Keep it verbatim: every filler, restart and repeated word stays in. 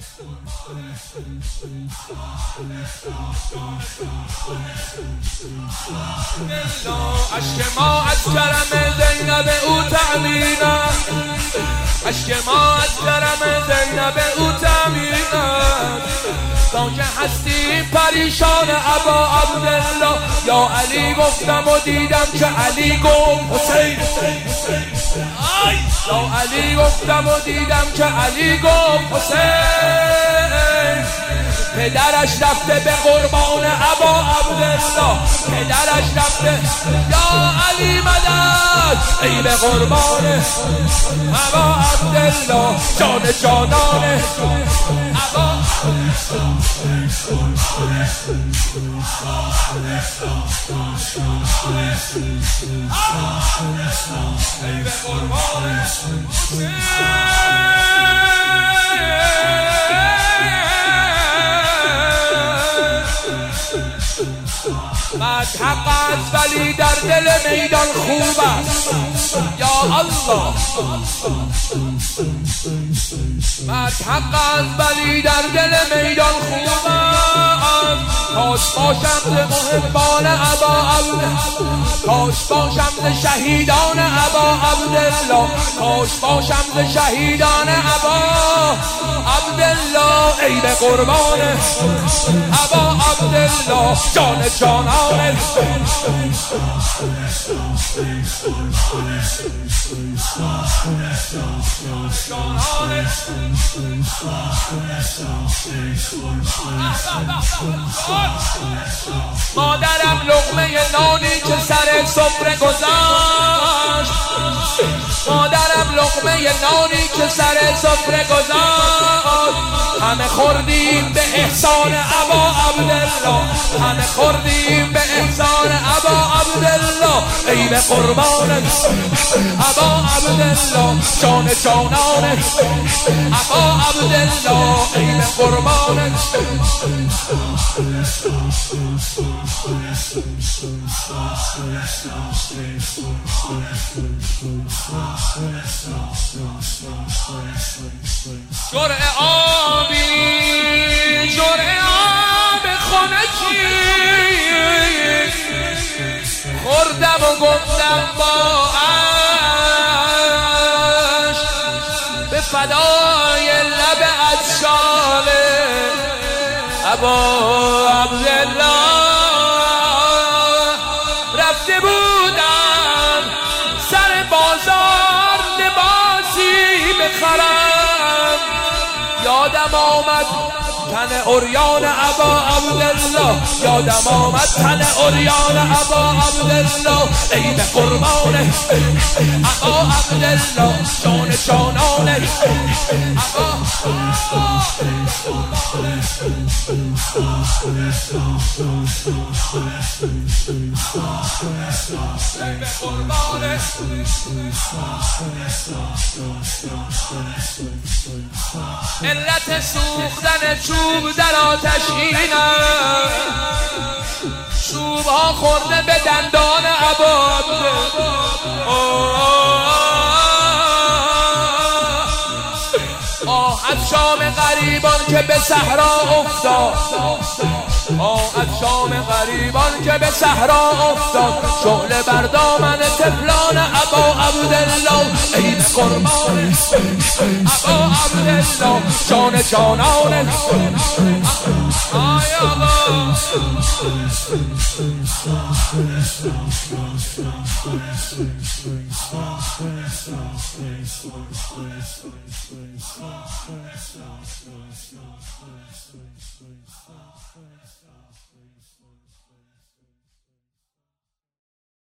عشق ما از کرم زینب او تعمیرم، عشق ما از کرم زینب او تعمیرم. تا که هستی پریشان ابا عبدالله، یا علی گفتم و دیدم که علی گفت حسین، یا علی گفتم و دیدم که علی گفت حسین. پدرش رفته به قربان ابا عبدالله، پدرش رفته یا علی مدد ای به قربان ابا عبدالله، جان جانان ابا ای به قربان بعد حق است ولی در دل میدان خوب است یا الله. بعد حق است ولی در دل میدان خوب است. کاش باشم ز محبان ابا عبدالله، کاش باشم ز شهیدان ابا عبدالله، کاش باشم ز شهیدان ابا عبدالله ای به قربان ابا عبدالله، جان جانان مادرم لقمه نانی که سر سفره گذاشت، مادرم لقمه نانی که سر سفره گذاشت. همه خوردیم به احسان ابا عبدالله، همه خوردیم به احسان ابا عبدالله ای به قربان ابا عبدالله، جان جانان ابا عبدالله ای به قربان جرعه آبی، جرعه آب خنکی خوردم و گفتم با عشق به فدای لب عطشان ابا عبدالله. رفته بودم سر بازار لباسی بخرم، یادم آمد تن عریان ابا عبدالله، یادم آمد تن عریان ابا عبدالله ای به قربان ابا عبدالله، جان جانان ابا ای به قربان علت سوختن چوب در آتش اینم، چوب ها خورده به دندان ابا عبدالله. آه از شام غریبان که به صحرا افتاد، آه از شام غریبان که به صحرا افتاد. شعله بر دامن طفلان ابا عبدالله ای به قربان ابا عبدالله، جان جانان آی آقا.